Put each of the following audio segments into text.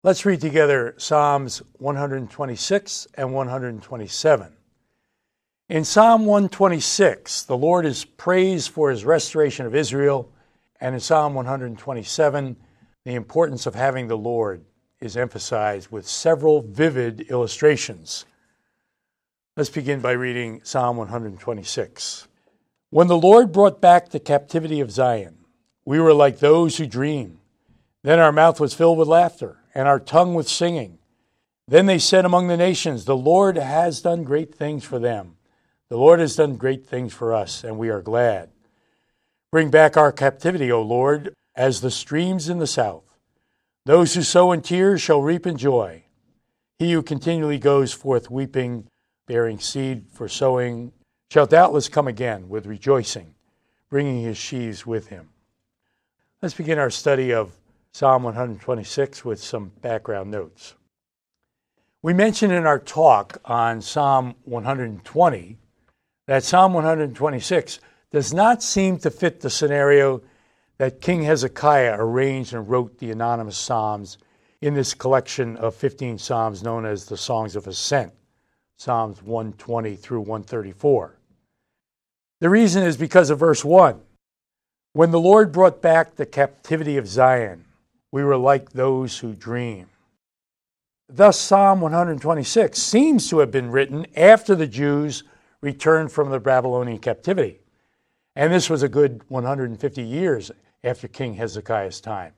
Let's read together Psalms 126 and 127. In Psalm 126, the Lord is praised for his restoration of Israel, and in Psalm 127, the importance of having the Lord is emphasized with several vivid illustrations. Let's begin by reading Psalm 126. When the Lord brought back the captivity of Zion, we were like those who dream. Then our mouth was filled with laughter, and our tongue with singing. Then they said among the nations, the Lord has done great things for them. The Lord has done great things for us, and we are glad. Bring back our captivity, O Lord, as the streams in the south. Those who sow in tears shall reap in joy. He who continually goes forth weeping, bearing seed for sowing, shall doubtless come again with rejoicing, bringing his sheaves with him. Let's begin our study of Psalm 126 with some background notes. We mentioned in our talk on Psalm 120 that Psalm 126 does not seem to fit the scenario that King Hezekiah arranged and wrote the anonymous psalms in this collection of 15 psalms known as the Songs of Ascent, Psalms 120 through 134. The reason is because of verse 1. When the Lord brought back the captivity of Zion, we were like those who dream. Thus, Psalm 126 seems to have been written after the Jews returned from the Babylonian captivity. And this was a good 150 years after King Hezekiah's time.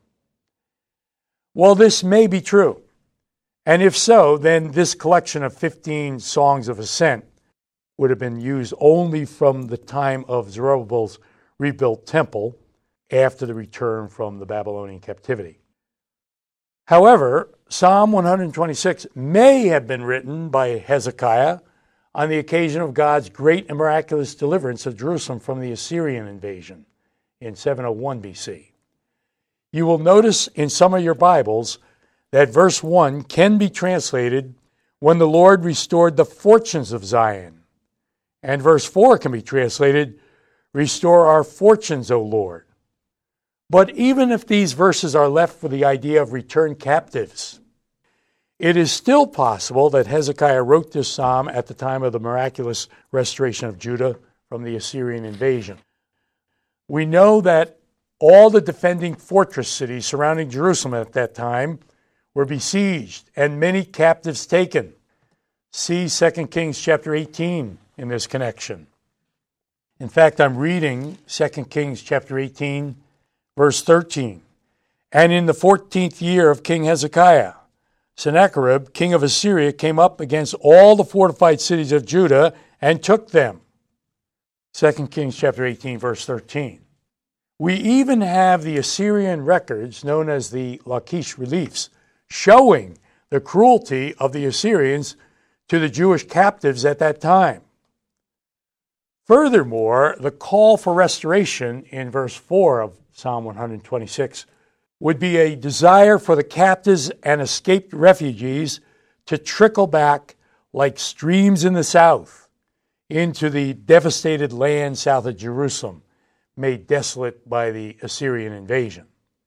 Well, this may be true. And if so, then this collection of 15 songs of ascent would have been used only from the time of Zerubbabel's rebuilt temple after the return from the Babylonian captivity. However, Psalm 126 may have been written by Hezekiah on the occasion of God's great and miraculous deliverance of Jerusalem from the Assyrian invasion in 701 BC. You will notice in some of your Bibles that verse 1 can be translated, when the Lord restored the fortunes of Zion. And verse 4 can be translated, restore our fortunes, O Lord. But even if these verses are left with the idea of returned captives, it is still possible that Hezekiah wrote this psalm at the time of the miraculous restoration of Judah from the Assyrian invasion. We know that all the defending fortress cities surrounding Jerusalem at that time were besieged and many captives taken. See 2 Kings chapter 18 in this connection. In fact, I'm reading 2 Kings chapter 18, verse 13. And in the 14th year of King Hezekiah, Sennacherib, king of Assyria, came up against all the fortified cities of Judah and took them. 2 Kings chapter 18, verse 13. We even have the Assyrian records known as the Lachish reliefs showing the cruelty of the Assyrians to the Jewish captives at that time. Furthermore, the call for restoration in verse 4 of Psalm 126 would be a desire for the captives and escaped refugees to trickle back like streams in the south into the devastated land south of Jerusalem, made desolate by the Assyrian invasion.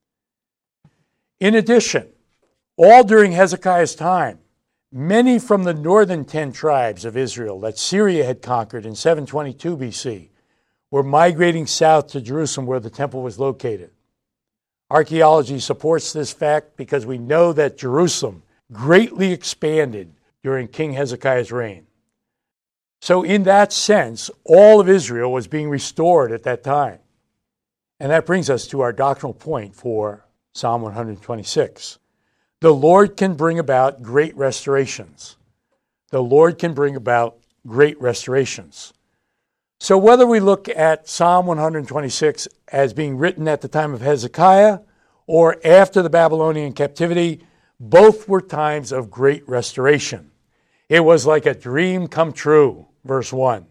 In addition, all during Hezekiah's time, many from the northern 10 tribes of Israel that Syria had conquered in 722 BC were migrating south to Jerusalem where the temple was located. Archaeology supports this fact because we know that Jerusalem greatly expanded during King Hezekiah's reign. So in that sense, all of Israel was being restored at that time. And that brings us to our doctrinal point for Psalm 126. The Lord can bring about great restorations. The Lord can bring about great restorations. So whether we look at Psalm 126 as being written at the time of Hezekiah or after the Babylonian captivity, both were times of great restoration. It was like a dream come true, verse 1.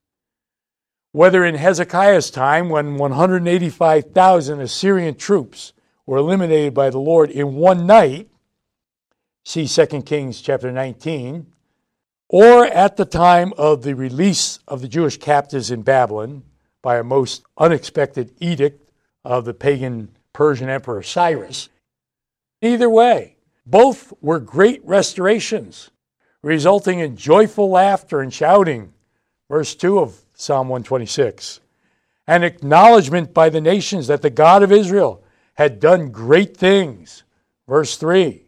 Whether in Hezekiah's time, when 185,000 Assyrian troops were eliminated by the Lord in one night, see 2 Kings chapter 19, or at the time of the release of the Jewish captives in Babylon by a most unexpected edict of the pagan Persian Emperor Cyrus. Either way, Both were great restorations, resulting in joyful laughter and shouting. Verse 2 of Psalm 126. An acknowledgement by the nations that the God of Israel had done great things. Verse 3.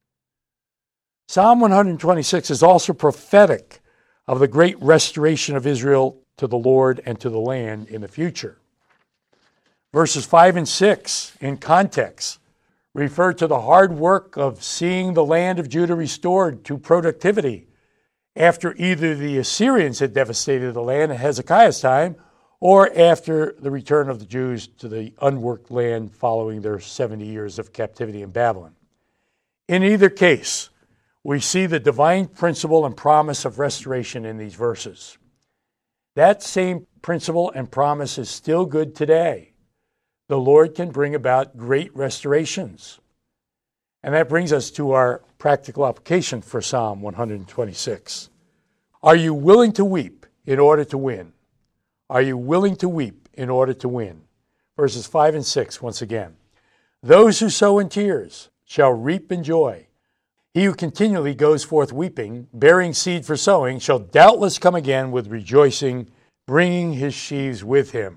Psalm 126 is also prophetic of the great restoration of Israel to the Lord and to the land in the future. Verses 5 and 6, in context, refer to the hard work of seeing the land of Judah restored to productivity after either the Assyrians had devastated the land in Hezekiah's time or after the return of the Jews to the unworked land following their 70 years of captivity in Babylon. In either case, we see the divine principle and promise of restoration in these verses. That same principle and promise is still good today. The Lord can bring about great restorations. And that brings us to our practical application for Psalm 126. Are you willing to weep in order to win? Are you willing to weep in order to win? Verses 5 and 6 once again. Those who sow in tears shall reap in joy. He who continually goes forth weeping, bearing seed for sowing, shall doubtless come again with rejoicing, bringing his sheaves with him.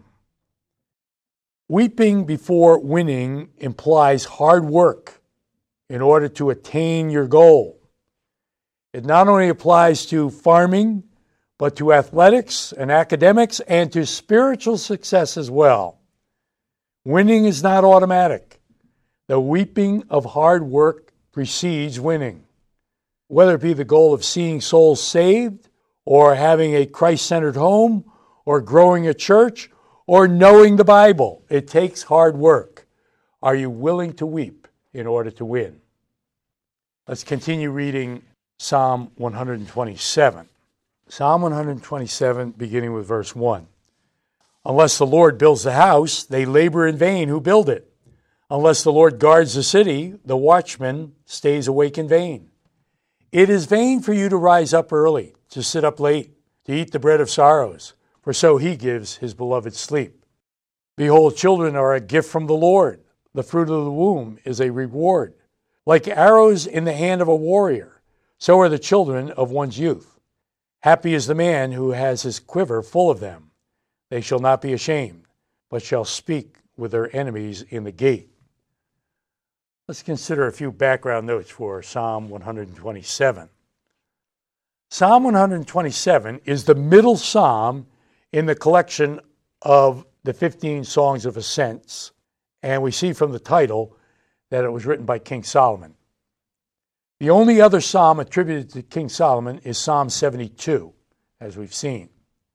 Weeping before winning implies hard work in order to attain your goal. It not only applies to farming, but to athletics and academics and to spiritual success as well. Winning is not automatic. The weeping of hard work precedes winning. Whether it be the goal of seeing souls saved, or having a Christ-centered home, or growing a church, or knowing the Bible, it takes hard work. Are you willing to weep in order to win? Let's continue reading Psalm 127. Psalm 127, beginning with verse 1. Unless the Lord builds the house, they labor in vain who build it. Unless the Lord guards the city, the watchman stays awake in vain. It is vain for you to rise up early, to sit up late, to eat the bread of sorrows, for so he gives his beloved sleep. Behold, children are a gift from the Lord. The fruit of the womb is a reward. Like arrows in the hand of a warrior, so are the children of one's youth. Happy is the man who has his quiver full of them. They shall not be ashamed, but shall speak with their enemies in the gate. Let's consider a few background notes for Psalm 127. Psalm 127 is the middle psalm in the collection of the 15 Songs of Ascents, and we see from the title that it was written by King Solomon. The only other psalm attributed to King Solomon is Psalm 72, as we've seen.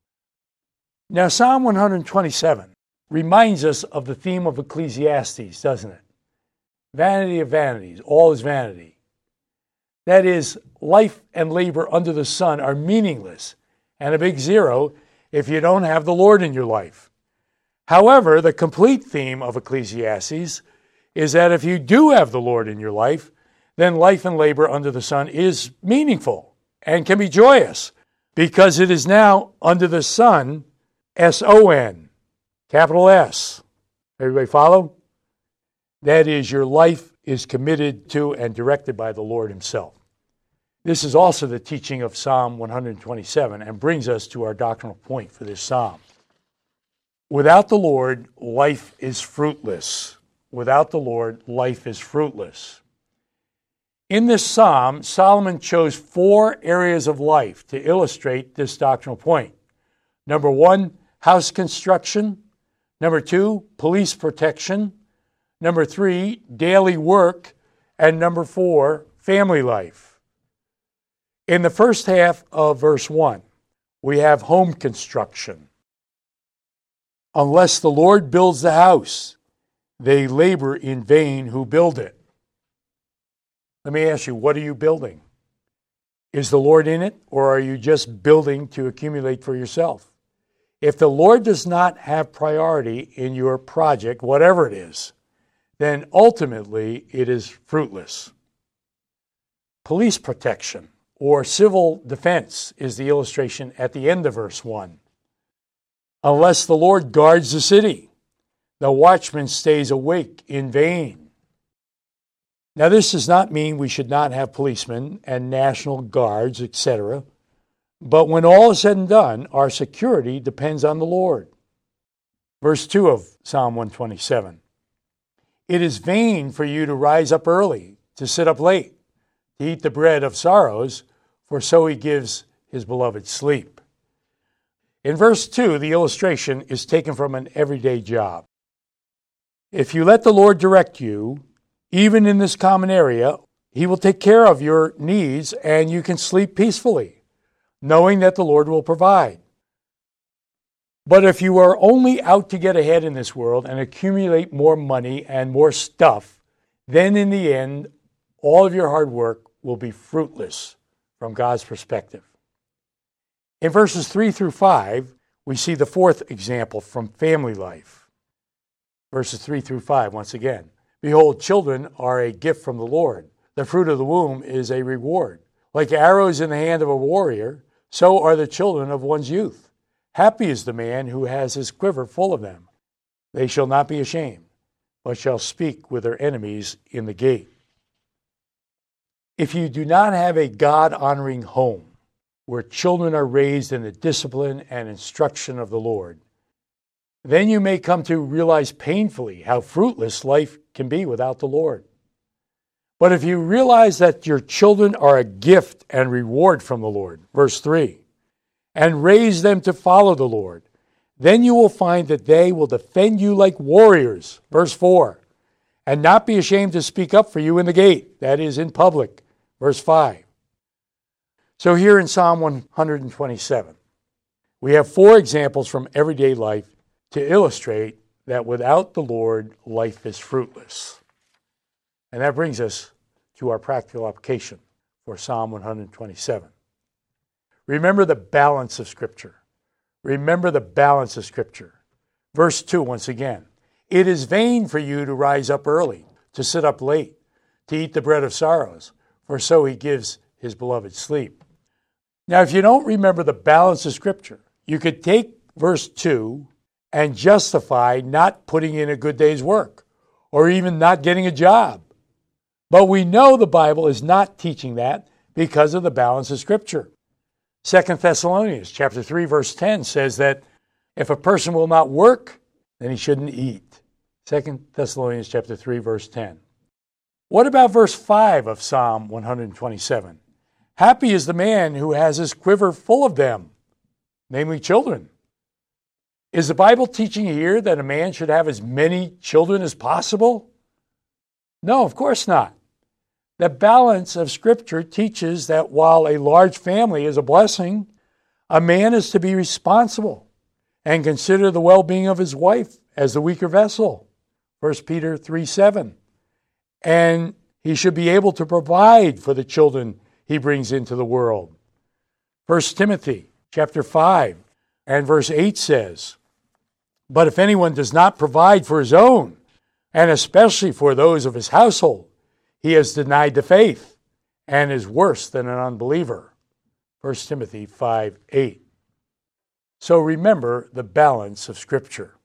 Now, Psalm 127 reminds us of the theme of Ecclesiastes, doesn't it? Vanity of vanities, all is vanity. That is, life and labor under the sun are meaningless and a big zero if you don't have the Lord in your life. However, the complete theme of Ecclesiastes is that if you do have the Lord in your life, then life and labor under the sun is meaningful and can be joyous because it is now under the sun, S-O-N, capital S. Everybody follow? That is, your life is committed to and directed by the Lord himself. This is also the teaching of Psalm 127 and brings us to our doctrinal point for this psalm. Without the Lord, life is fruitless. Without the Lord, life is fruitless. In this psalm, Solomon chose 4 areas of life to illustrate this doctrinal point. Number 1, house construction. Number 2, police protection. Number 3, daily work. And number 4, family life. In the first half of verse 1, we have home construction. Unless the Lord builds the house, they labor in vain who build it. Let me ask you, what are you building? Is the Lord in it, or are you just building to accumulate for yourself? If the Lord does not have priority in your project, whatever it is, then ultimately it is fruitless. Police protection or civil defense is the illustration at the end of verse 1. Unless the Lord guards the city, the watchman stays awake in vain. Now, this does not mean we should not have policemen and National Guards, etc. But when all is said and done, our security depends on the Lord. Verse 2 of Psalm 127. It is vain for you to rise up early, to sit up late, to eat the bread of sorrows, for so he gives his beloved sleep. In verse 2, the illustration is taken from an everyday job. If you let the Lord direct you, even in this common area, he will take care of your needs and you can sleep peacefully, knowing that the Lord will provide. But if you are only out to get ahead in this world and accumulate more money and more stuff, then in the end, all of your hard work will be fruitless from God's perspective. In verses 3 through 5, we see the fourth example from family life. Verses 3 through 5, once again. Behold, children are a gift from the Lord. The fruit of the womb is a reward. Like arrows in the hand of a warrior, so are the children of one's youth. Happy is the man who has his quiver full of them. They shall not be ashamed, but shall speak with their enemies in the gate. If you do not have a God-honoring home, where children are raised in the discipline and instruction of the Lord, then you may come to realize painfully how fruitless life can be without the Lord. But if you realize that your children are a gift and reward from the Lord, verse 3, and raise them to follow the Lord, then you will find that they will defend you like warriors, verse 4, and not be ashamed to speak up for you in the gate, that is, in public, verse 5. So here in Psalm 127, we have 4 examples from everyday life to illustrate that without the Lord, life is fruitless. And that brings us to our practical application for Psalm 127. Remember the balance of Scripture. Remember the balance of Scripture. Verse 2, once again. It is vain for you to rise up early, to sit up late, to eat the bread of sorrows, for so he gives his beloved sleep. Now, if you don't remember the balance of Scripture, you could take verse 2 and justify not putting in a good day's work, or even not getting a job. But we know the Bible is not teaching that because of the balance of Scripture. 2 Thessalonians chapter 3, verse 10 says that if a person will not work, then he shouldn't eat. 2 Thessalonians chapter 3, verse 10. What about verse 5 of Psalm 127? Happy is the man who has his quiver full of them, namely children. Is the Bible teaching here that a man should have as many children as possible? No, of course not. The balance of Scripture teaches that while a large family is a blessing, a man is to be responsible and consider the well-being of his wife as the weaker vessel. 1 Peter 3:7. And he should be able to provide for the children he brings into the world. 1 Timothy chapter 5 and verse 8 says, but if anyone does not provide for his own, and especially for those of his household, he has denied the faith and is worse than an unbeliever. 1 Timothy 5:8. So remember the balance of Scripture.